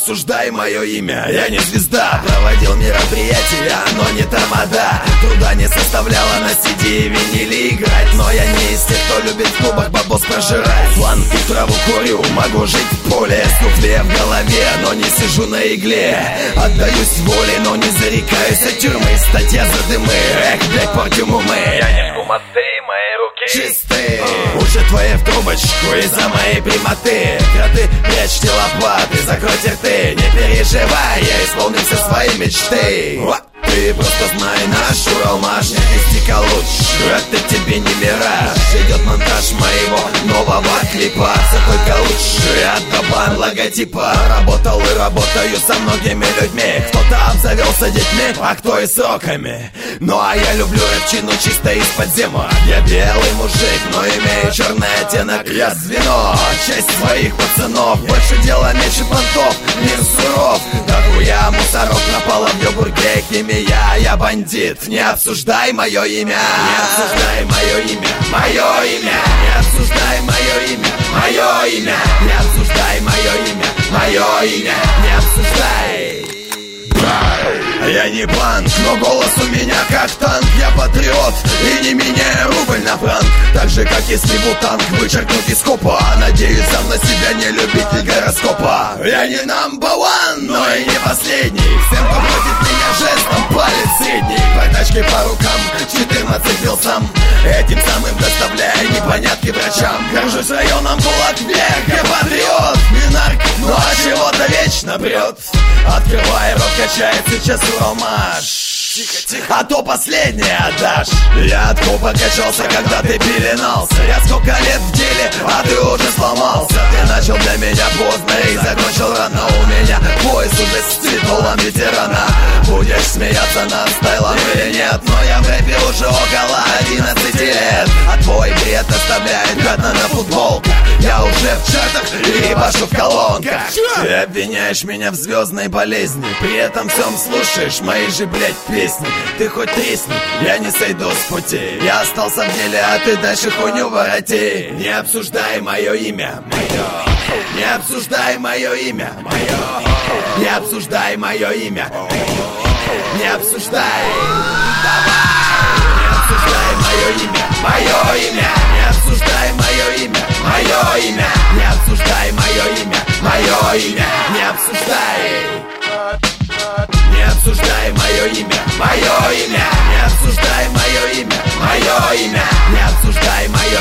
обсуждай мое имя. Я не звезда, проводил мероприятия, но не тамада. Труда не составляло на CD и виниле играть. Но я не из тех, кто любит в клубах бабос прожирать. Планку траву курю, могу жить в поле. Суфле в голове, но не сижу на игле. Отдаюсь воле, но не зарекаюсь от тюрьмы. Статья за дымы, эх, блядь, портим умы. Я не гумастый, мои руки чистые. Уши твои в трубочку из-за моей прямоты. Кроты, прячьте лопаты, закройте рты. Не переживай, я исполню все свои мечты. Ты просто знай наш Уралмаш, статистика лучше, это тебе не мираж. Идет монтаж моего нового клипа, все только лучше от Добан логотипа. Работал и работаю со многими людьми. Кто-то обзавелся детьми, а кто и сроками. Ну а я люблю рэпчину чисто из-под зима. Я белый мужик, но имею черный оттенок. Я звено, часть своих пацанов. Больше дела, меньше понтов, мир суров. Да хуя мусоров напало в йогурте химия. Я бандит, не обсуждай мое имя. Не обсуждай мое имя, мое имя. Не обсуждай мое имя, мое имя. Не обсуждай мое имя, мое имя. Не обсуждай. Я не банк, но голос у меня как танк. Я патриот и не меняю рубль на франк. Так же, как если бы танк вычеркнуть из копа. Надеюсь, сам на себя не любитель гороскопа. Я не number one, но и не последний. Всем, кто против меня жестом, палец средний. Протачкой по рукам, 14 бил сам. Этим самым доставляя непонятки врачам. Горжусь районом кулак вверх, я патриот. Не нарк, ну а чего-то вечно прет. Открывай рот, качает сейчас Уралмаш. А то последнее отдашь. Я от копа качался, когда ты пеленался. Я сколько лет в деле, а ты уже сломался. Ты начал для меня поздно и закончил рано. У меня пояс уже с титулом ветерана. Будешь смеяться над стайлом или нет, но я в рэпе уже около 11 лет. А твой бред оставляет пятна на футболках. Я уже в чартах и ебашу в колонках. Ты обвиняешь меня в звездной болезни, при этом всем слушаешь мои же, блять, песни. Ты хоть тресни, я не сойду с пути. Я остался в деле, а ты дальше хуйню вороти. Не обсуждай мое имя, мое. Не обсуждай мое имя, мое. Не обсуждай мое имя. Не обсуждай. Не обсуждай мое имя, мое имя. Не обсуждай мое имя, мое имя. Не обсуждай мое имя, мое имя. Не обсуждай. Не обсуждай мое имя, мое имя. Не обсуждай мое имя, мое имя. Не обсуждай мое